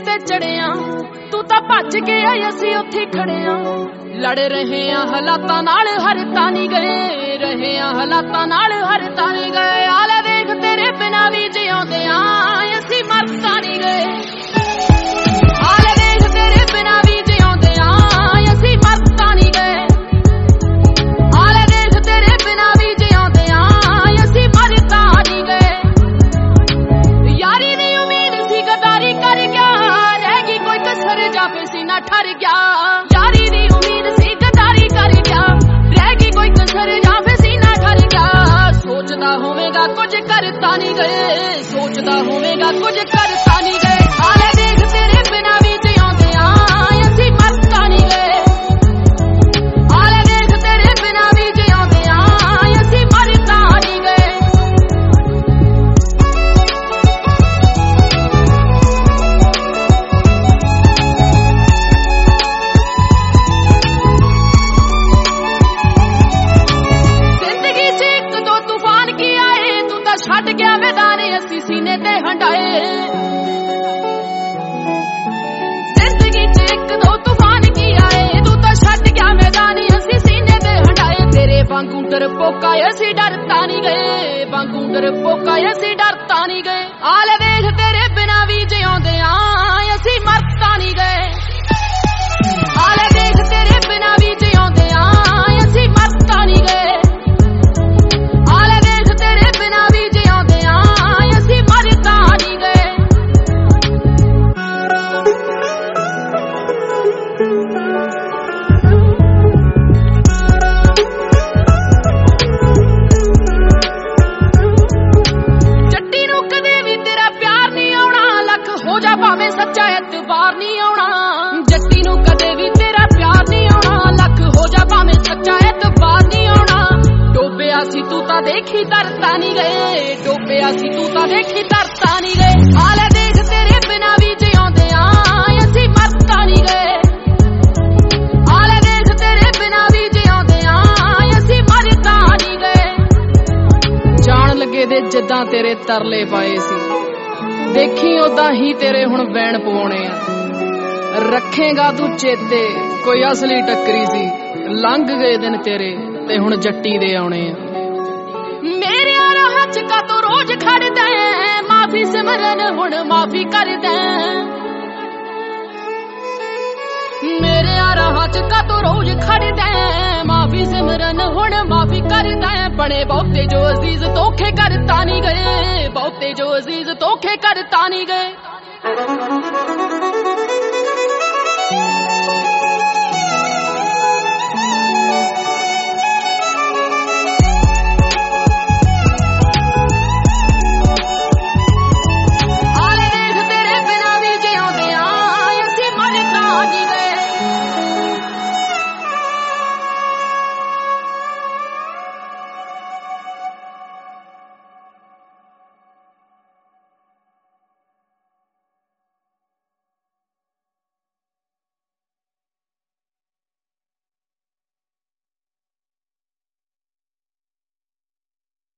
ते चढ़िया तू तां भज के आई असीं उत्थे खड़िया लड़ रहे आ हालातां नाल हर तानी गए रहे आ हालातां नाल हर तानी गए आले देख तेरे बिना भी जिउंदे आ असीं मर तानी गए आले देख तेरे बिना भी जिउंदे आ असीं मर तानी गए आले देख तेरे बिना भी जिउंदे आ असीं मर तानी गए यारी दी उम्मीद सी गदारी कर गया रह गई कोई कसर जावे सीना ठर गया यारी दी उम्मीद सी गदारी कर गया रह गई कोई कसर जावे सीना ठर गया सोचदा होवेगा कुछ करता नहीं गए सोचदा होवेगा कुछ करता नहीं गए आले देख तेरे बिना भी जिउंदे आ असीं मरता नहीं गए आले देख तेरे बिना भी जिउंदे आ असीं मरता नहीं गए छड़ गया मैदाने असी सीने ते हंडाए जिंदगी च एक दो तूफान की आए तू तो छड़ गया मैदाने असी सीने ते हंडाए तेरे वांगू डरपोका असी डरता नहीं गए वांगू डरपोका असी डरता नहीं गए आले देख तेरे बिना भी जिउंदे आ असी मरता नहीं गए आले देख तेरे बिना भी जिउंदे आ असी मरता नहीं गए भावे सच्चा एतबार नहीं आउणा जट्टी नूं कदे भी तेरा प्यार नहीं आउणा लख हो जा भावे सच्चा एतबार नहीं आउणा डोबिया सी तू तां देखी तरता नहीं गए डोबिया सी तू तां देखी तरता नहीं गए आले देख तेरे बिना भी जिउंदे आ असीं मरता नहीं गए आले देख तेरे बिना भी जिउंदे आ असीं मरता नहीं गए जान लगे दे जिद्दां तेरे तरले पाए सी देखी उदा ही तेरे हुण वैण पवाउणे आ रखेगा तू चेते कोई असली टक्करी सी लंघ गए दिन तेरे ते हुण जट्टी दे आउणे आ मेरे राह च का तू रोज खड़दा माफी सिमरन हुण माफी करदा मेरे राह च का तू रोज खड़दा माफी सिमरन हुण माफी करदा बने बहुते जो अजीज धोखे करता नहीं गए बहुते जो अजीज धोखे करता नहीं गए